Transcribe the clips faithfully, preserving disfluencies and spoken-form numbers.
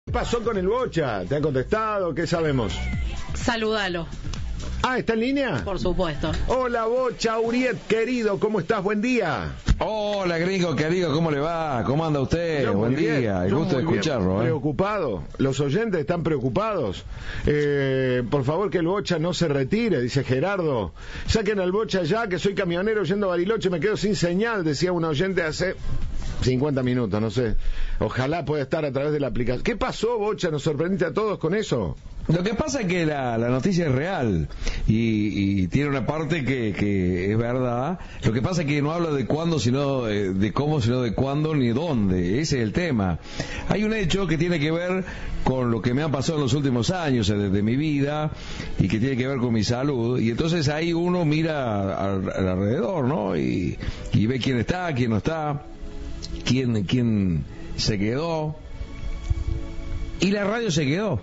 ¿Qué pasó con el Bocha? ¿Te ha contestado? ¿Qué sabemos? Salúdalo. Ah, ¿está en línea? Por supuesto. Hola, Bocha, Uriet, querido, ¿cómo estás? Buen día. Hola, gringo, querido, ¿cómo le va? ¿Cómo anda usted? Yo, Buen bien, día, el gusto de escucharlo. Bien, ¿eh? Preocupado, los oyentes están preocupados. Eh, por favor, que el Bocha no se retire, dice Gerardo. Saquen al Bocha ya, que soy camionero yendo a Bariloche, me quedo sin señal, decía un oyente hace cincuenta minutos, no sé. Ojalá pueda estar a través de la aplicación. ¿Qué pasó, Bocha? ¿Nos sorprendiste a todos con eso? Lo que pasa es que la, la noticia es real y, y tiene una parte que, que es verdad. Lo que pasa es que no habla de cuándo, sino de, de cómo, sino de cuándo ni dónde. Ese es el tema. Hay un hecho que tiene que ver con lo que me ha pasado en los últimos años de, de mi vida y que tiene que ver con mi salud. Y entonces ahí uno mira al, al alrededor, ¿no? Y, y ve quién está, quién no está, quién, quién se quedó. Y la radio se quedó.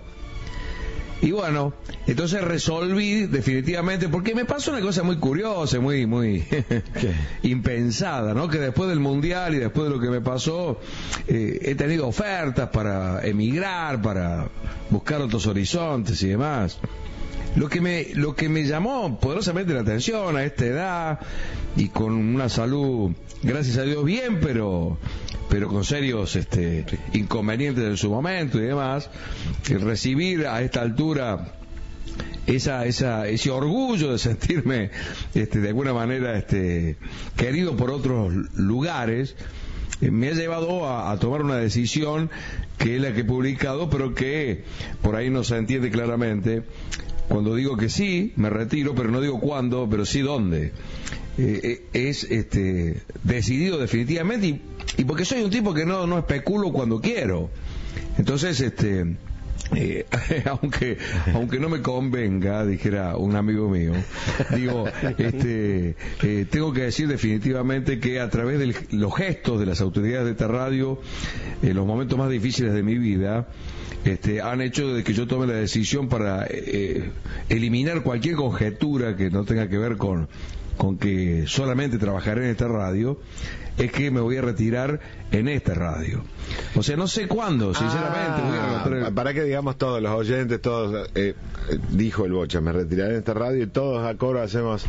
Y bueno, entonces resolví definitivamente, porque me pasó una cosa muy curiosa, muy muy impensada, ¿no? Que después del Mundial y después de lo que me pasó, eh, he tenido ofertas para emigrar, para buscar otros horizontes y demás. Lo que me lo que me llamó poderosamente la atención a esta edad y con una salud, gracias a Dios, bien, pero pero con serios este, inconvenientes en su momento y demás, el recibir a esta altura esa, esa, ese orgullo de sentirme este, de alguna manera este, querido por otros lugares, eh, me ha llevado a, a tomar una decisión que es la que he publicado, pero que por ahí no se entiende claramente. Cuando digo que sí, me retiro, pero no digo cuándo, pero sí dónde. Eh, es este, decidido definitivamente y, y porque soy un tipo que no, no especulo cuando quiero. Entonces, este, eh, aunque aunque no me convenga, dijera un amigo mío, digo, este, eh, tengo que decir definitivamente que a través de los gestos de las autoridades de esta radio, en los momentos más difíciles de mi vida, Este, han hecho de que yo tome la decisión para eh, eliminar cualquier conjetura que no tenga que ver con, con que solamente trabajaré en esta radio, es que me voy a retirar en esta radio. O sea, no sé cuándo, sinceramente. Ah, voy a el... Para que digamos todos los oyentes, todos, eh, dijo el Bocha, me retiraré en esta radio y todos a coro hacemos...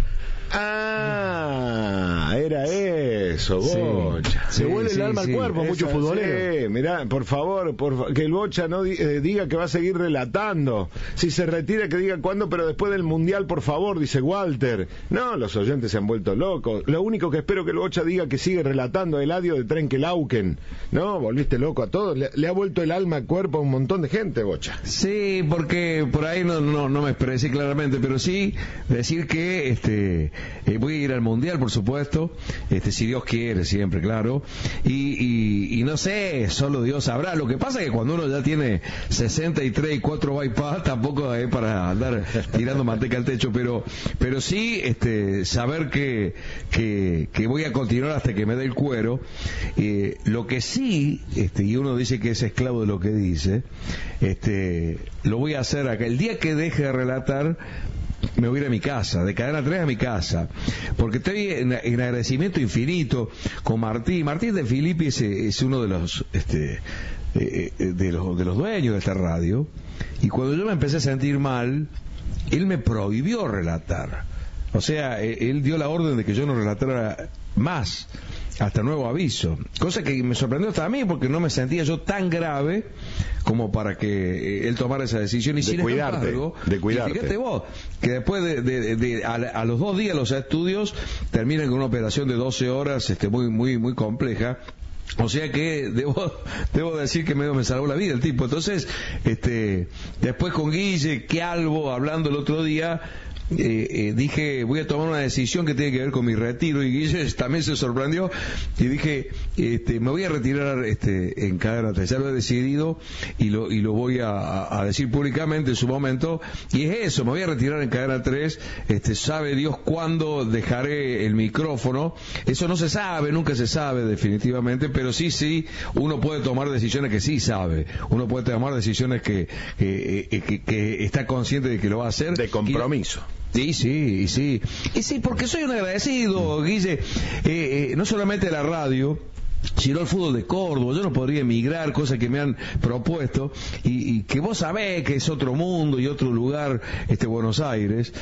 Ah, era eso, Bocha. Sí, se vuelve sí, el alma sí, al cuerpo, mucho futbolero. Sí, mirá, por favor, por, que el Bocha no di, eh, diga que va a seguir relatando. Si se retira, que diga cuándo, pero después del Mundial, por favor, dice Walter. No, los oyentes se han vuelto locos. Lo único que espero que el Bocha diga que sigue relatando Eladio de Trenkelauken. No, volviste loco a todos. Le, le ha vuelto el alma al cuerpo a un montón de gente, Bocha. Sí, porque por ahí no, no, no me expresé claramente, pero sí decir que este Eh, voy a ir al Mundial, por supuesto, este, si Dios quiere, siempre, claro, y, y, y no sé, solo Dios sabrá. Lo que pasa es que cuando uno ya tiene sesenta y tres y cuatro bypass, tampoco es para andar tirando manteca al techo, pero pero sí este, saber que, que, que voy a continuar hasta que me dé el cuero. Eh, lo que sí, este, y uno dice que es esclavo de lo que dice, este, lo voy a hacer acá. El día que deje de relatar, me voy a ir a mi casa, de Cadena tres a mi casa, porque estoy en, en agradecimiento infinito con Martín. Martín de Filippi es, es uno de los, este, eh, de los de los dueños de esta radio, y cuando yo me empecé a sentir mal, él me prohibió relatar. O sea, él dio la orden de que yo no relatara más, hasta nuevo aviso, cosa que me sorprendió hasta a mí, porque no me sentía yo tan grave como para que él tomara esa decisión. Y de sin cuidarte, embargo, de cuidarte. Y fíjate vos, que después de, de, de a, a los dos días los estudios terminan con una operación de doce horas, este, muy muy muy compleja. O sea que debo debo decir que medio me salvó la vida el tipo. Entonces, este, después con Guille, que Albo, hablando el otro día, Eh, eh, dije, voy a tomar una decisión que tiene que ver con mi retiro, y Guille también se sorprendió, y dije, este, me voy a retirar este, en Cadena tres, ya lo he decidido y lo, y lo voy a, a decir públicamente en su momento, y es eso, me voy a retirar en Cadena tres, este, sabe Dios cuándo dejaré el micrófono, eso no se sabe, nunca se sabe definitivamente, pero sí, sí, uno puede tomar decisiones que sí sabe, uno puede tomar decisiones que, que, que, que está consciente de que lo va a hacer. De compromiso. Sí, sí, sí. Y sí, porque soy un agradecido, Guille, eh, eh, no solamente de la radio, sino el fútbol de Córdoba. Yo no podría emigrar, cosa que me han propuesto, y, y que vos sabés que es otro mundo y otro lugar, este Buenos Aires,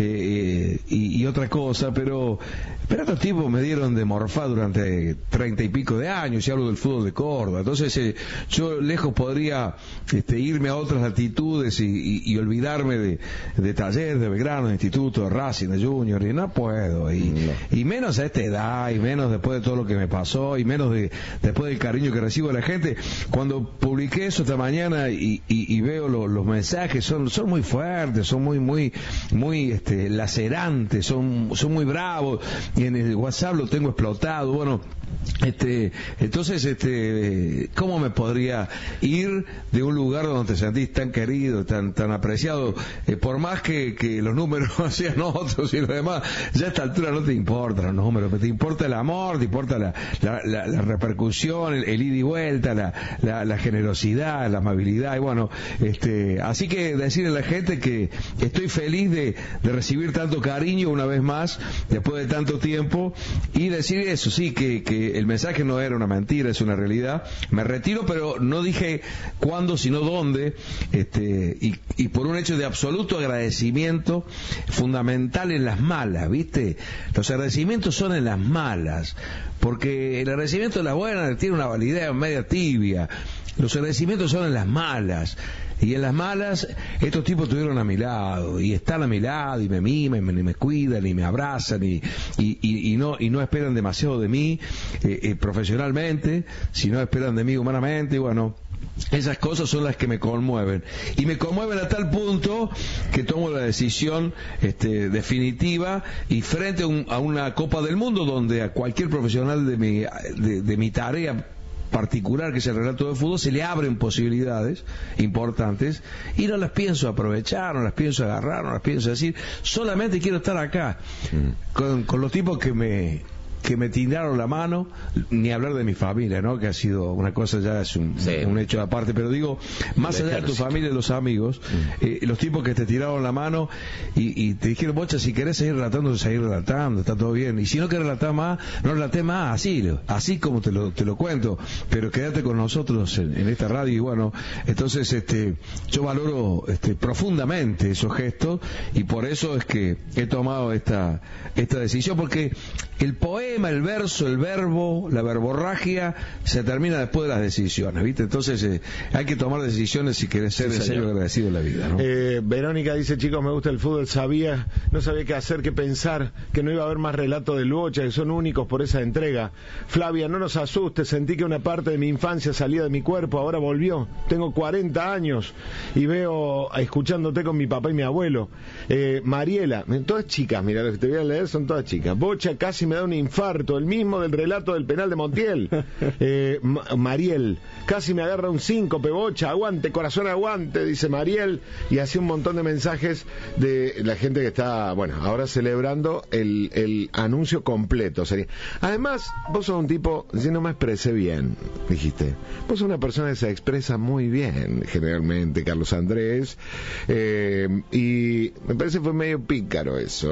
eh, y, y otra cosa, pero pero estos tipos me dieron de morfar durante treinta y pico de años, y hablo del fútbol de Córdoba. Entonces eh, yo lejos podría este, irme a otras latitudes y, y, y olvidarme de, de Talleres, de Belgrano, de Instituto, de Racing, de Junior, y no puedo, y, no. y menos a esta edad, y menos después de todo lo que me pasó, y menos de después del cariño que recibo de la gente. Cuando publiqué eso esta mañana y, y, y veo lo, los mensajes, son son muy fuertes, son muy muy muy este, lacerantes, son son muy bravos, y en el WhatsApp lo tengo explotado. Bueno, este entonces este ¿cómo me podría ir de un lugar donde te sentís tan querido, tan tan apreciado, eh, por más que, que los números sean otros y lo demás? Ya a esta altura no te importan los números, te importa el amor, te importa la, la, la, la repercusión, el, el ida y vuelta, la, la, la generosidad, la amabilidad, y bueno, este así que decirle a la gente que estoy feliz de, de recibir tanto cariño una vez más después de tanto tiempo, y decir eso, sí, que, que el mensaje no era una mentira, es una realidad. Me retiro, pero no dije cuándo, sino dónde, este, y, y por un hecho de absoluto agradecimiento fundamental en las malas, ¿viste? Los agradecimientos son en las malas, porque el agradecimiento de las buenas tiene una validez media tibia. Los agradecimientos son en las malas, y en las malas estos tipos estuvieron a mi lado y están a mi lado y me miman, y me, me cuidan y me abrazan, y, y, y, y no y no esperan demasiado de mí eh, eh, profesionalmente, sino esperan de mí humanamente. Y bueno, esas cosas son las que me conmueven, y me conmueven a tal punto que tomo la decisión este, definitiva, y frente a, un, a una Copa del Mundo donde a cualquier profesional de mi, de, de mi tarea particular, que es el relato de fútbol, se le abren posibilidades importantes, y no las pienso aprovechar, no las pienso agarrar, no las pienso decir, solamente quiero estar acá mm. con, con los tipos que me que me tiraron la mano, ni hablar de mi familia, ¿no? Que ha sido una cosa, ya es un, sí. un hecho aparte, pero digo, más allá de tu familia y los amigos, mm. eh, los tipos que te tiraron la mano y, y te dijeron, Bocha, si querés seguir relatando, seguir relatando, está todo bien, y si no querés relatar más, no relaté más, así, así como te lo, te lo cuento, pero quédate con nosotros en, en esta radio. Y bueno, entonces este yo valoro este, profundamente esos gestos, y por eso es que he tomado esta, esta decisión, porque el poema, el verso, el verbo, la verborragia se termina después de las decisiones, ¿viste? Entonces eh, hay que tomar decisiones si querés ser sí, en serio agradecido en la vida, ¿no? Eh, Verónica dice, chicos, me gusta el fútbol, sabía, no sabía qué hacer, qué pensar, que no iba a haber más relatos del Bocha, que son únicos por esa entrega. Flavia, no nos asustes, sentí que una parte de mi infancia salía de mi cuerpo, ahora volvió, tengo cuarenta años y veo, escuchándote con mi papá y mi abuelo. Eh, Mariela, todas chicas, mira, lo que te voy a leer son todas chicas. Bocha, casi me da un infarto, el mismo del relato del penal de Montiel. eh, Mariel, casi me agarra un síncope, Bocha, aguante, corazón, aguante, dice Mariel, y así un montón de mensajes de la gente que está, bueno, ahora celebrando el, el anuncio completo. Sería. Además, vos sos un tipo, si no me expresé bien, dijiste, vos sos una persona que se expresa muy bien, generalmente, Carlos Andrés, eh, y me parece que fue medio pícaro eso.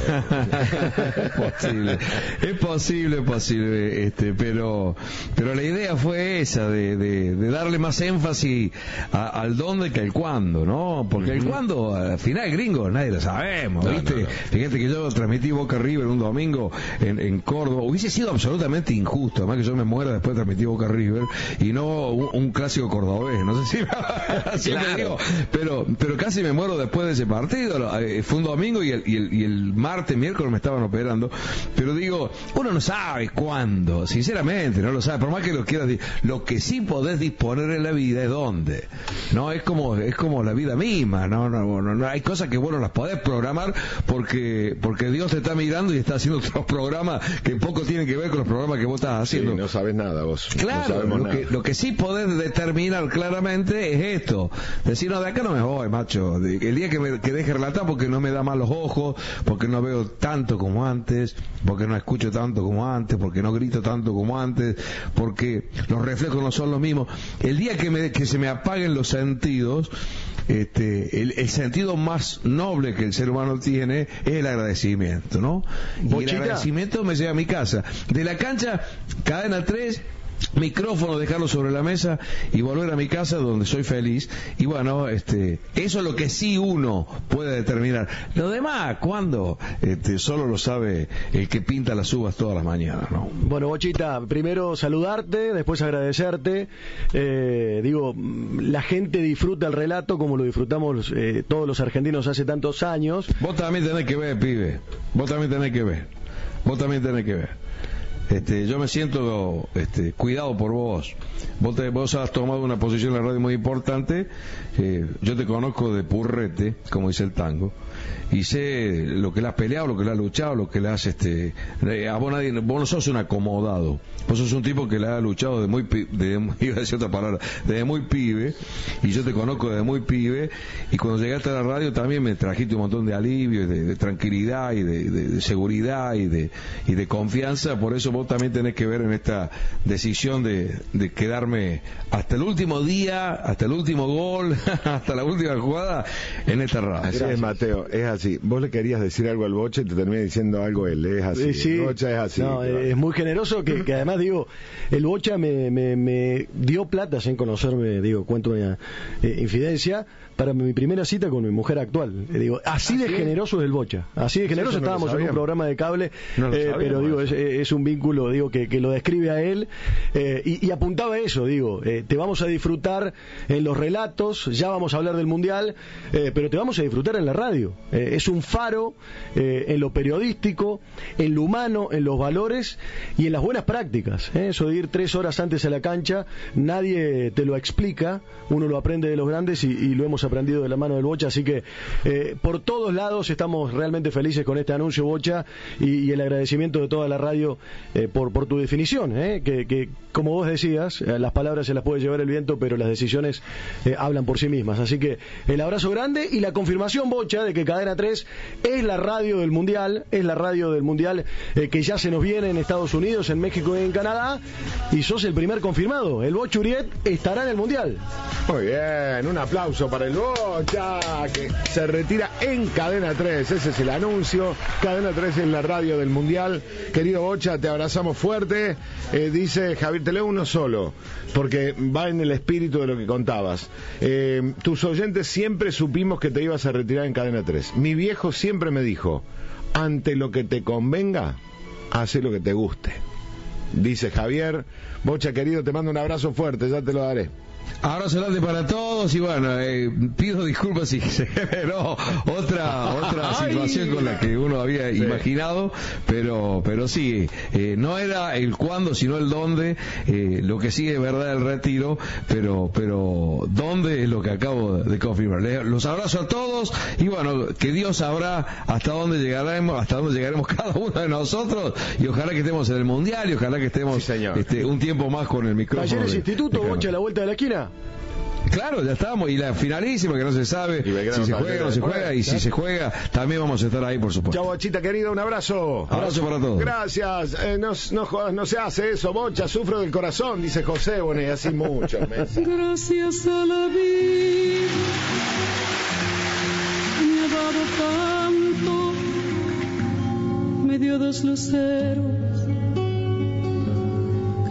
Es posible, es posible, es posible, este, pero pero la idea fue esa, de, de, de darle más énfasis a, al dónde que al cuándo, ¿no? Porque uh-huh. el cuándo, al final, gringo, nadie lo sabemos, no, ¿viste? No, no. Fíjate que yo transmití Boca River un domingo en, en Córdoba, hubiese sido absolutamente injusto, además que yo me muera después de transmitir Boca River, y no un, un clásico cordobés, no sé si así claro. me digo, pero, pero casi me muero después de ese partido. Fue un domingo y el, y el, y el martes, miércoles me estaban operando, pero digo, uno no sabe cuándo, sinceramente, no lo sabe, por más que lo quieras decir. Lo que sí podés disponer en la vida es dónde, no es como es como la vida misma, no, no, no, no hay cosas que bueno las podés programar porque porque Dios te está mirando y está haciendo otros programas que poco tienen que ver con los programas que vos estás haciendo. Sí, no sabes nada vos. Claro, no lo, nada. Que, lo que sí podés determinar claramente es esto, decir, no, de acá no me voy, macho, el día que me que deje relatar porque no me da mal los ojos, porque no veo tanto como antes, porque no escucho tanto como antes, porque no grito tanto como antes, porque los reflejos no son los mismos. El día que, me, que se me apaguen los sentidos, este, el, el sentido más noble que el ser humano tiene es el agradecimiento, ¿no? Y el agradecimiento me lleva a mi casa. De la cancha, Cadena tres, micrófono, dejarlo sobre la mesa y volver a mi casa donde soy feliz. Y bueno, este, eso es lo que sí uno puede determinar. Lo demás, ¿cuándo? Este, solo lo sabe el que pinta las uvas todas las mañanas, ¿no? Bueno, Bochita, primero saludarte, después agradecerte. Eh, digo, la gente disfruta el relato como lo disfrutamos eh, todos los argentinos hace tantos años. Vos también tenés que ver, pibe. Vos también tenés que ver. Vos también tenés que ver. Este, yo me siento este, cuidado por vos. Vos, te, vos has tomado una posición en la radio muy importante. Eh, yo te conozco de purrete, como dice el tango, y sé lo que le has peleado, lo que le has luchado, lo que le has... Este, eh, a vos, nadie, vos no sos un acomodado. Vos sos un tipo que le ha luchado de muy... De, iba a decir otra palabra, desde muy pibe, y yo te conozco desde muy pibe, y cuando llegaste a la radio también me trajiste un montón de alivio, y de, de tranquilidad, y de, de, de seguridad, y de, y de confianza. Por eso vos también tenés que ver en esta decisión de, de quedarme hasta el último día, hasta el último gol, hasta la última jugada en esta radio. Así Gracias. es, Mateo, es así. Vos le querías decir algo al Bocha y te termina diciendo algo él, es así. Eh, sí. El Bocha es así. No, claro. Es muy generoso que, que además, digo, el Bocha me, me, me dio plata sin conocerme, digo, cuento una eh, infidencia, para mi primera cita con mi mujer actual. Eh, digo, así de ¿Ah, sí? generoso es el Bocha. Así de generoso. Eso no lo Estábamos en un sabíamos. programa de cable, No lo eh, sabíamos, pero digo, es, eso. es un vínculo, digo, que, que lo describe a él, eh, y, y apuntaba a eso, digo, eh, te vamos a disfrutar en los relatos, ya vamos a hablar del Mundial, eh, pero te vamos a disfrutar en la radio. Eh, es un faro eh, en lo periodístico, en lo humano, en los valores y en las buenas prácticas. ¿eh? Eso de ir tres horas antes a la cancha, nadie te lo explica, uno lo aprende de los grandes y, y lo hemos aprendido de la mano del Bocha, así que eh, por todos lados estamos realmente felices con este anuncio, Bocha, y, y el agradecimiento de toda la radio eh, por, por tu definición, ¿eh? que, que como vos decías, eh, las palabras se las puede llevar el viento, pero las decisiones eh, hablan por sí mismas. Así que el abrazo grande y la confirmación, Bocha, de que Cadena tres es la radio del Mundial, es la radio del Mundial eh, que ya se nos viene en Estados Unidos, en México y en Canadá, y sos el primer confirmado. El Bocha Uriet estará en el Mundial. Muy bien, un aplauso para el Bocha, que se retira en Cadena tres. Ese es el anuncio. Cadena tres es la radio del Mundial. Querido Bocha, te abrazamos fuerte. Eh, dice Javier, te leo uno solo, porque va en el espíritu de lo que contabas. Eh, tus oyentes siempre supimos que te ibas a retirar en Cadena tres. Mi viejo siempre me dijo, ante lo que te convenga, hace lo que te guste. Dice Javier. Bocha, querido, te mando un abrazo fuerte, ya te lo daré. Abrazo grande para todos y bueno, eh, pido disculpas si se generó otra otra situación con la que uno había sí. imaginado, pero pero sí, eh, no era el cuándo sino el dónde. Eh, lo que sí es verdad el retiro, pero pero dónde es lo que acabo de confirmar. Les, los abrazo a todos y bueno, que Dios sabrá hasta dónde llegaremos, hasta dónde llegaremos cada uno de nosotros, y ojalá que estemos en el Mundial y ojalá que estemos sí, este, un tiempo más con el micrófono. Talleres de, Instituto, de Bocha, a la vuelta de la esquina. Claro, ya estamos, y la finalísima que no se sabe si se juega o no se juega, y si se juega también vamos a estar ahí, por supuesto. Chao, Bochita querida, un abrazo. Abrazo para todos. Gracias. Eh, no, no, jodas, no se hace eso, Bocha, sufro del corazón, dice José, bueno, y así muchos meses. Gracias a la vida me ha dado tanto, me dio dos luceros